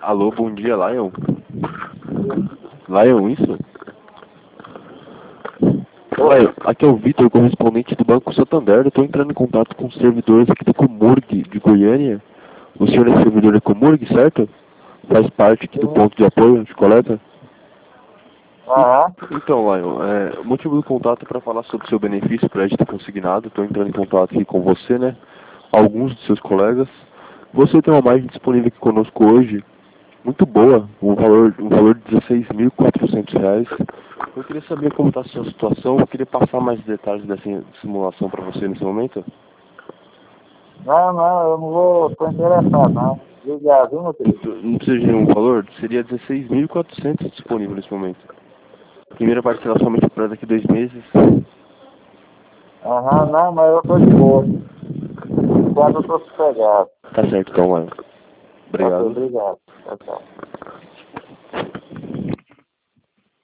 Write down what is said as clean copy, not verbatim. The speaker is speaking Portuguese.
Alô, bom dia, Lion. Lion, isso? Lion, aqui é o Vitor, correspondente do Banco Santander. Eu estou entrando em contato com os servidores aqui do Comurg de Goiânia. O senhor é servidor da Comurg, certo? Faz parte aqui do ponto de apoio de coleta? Aham. Então, Lion, o motivo do contato é para falar sobre o seu benefício crédito consignado. Estou entrando em contato aqui com você, né? Alguns de seus colegas. Você tem uma margem disponível aqui conosco hoje, muito boa, um valor de R$ 16.400. Eu queria saber como está a sua situação, eu queria passar mais detalhes dessa simulação para você nesse momento. Não, eu não tô interessado, não. Liga, viu, meu querido? Não precisa de nenhum valor, seria 16.400 disponível nesse momento. Primeira parcela somente para daqui a 2 meses. Aham, não, mas eu tô de boa. Por enquanto eu tô sossegado. Tá certo então, mano. Ok, Obrigado. obrigado. Tchau, tchau.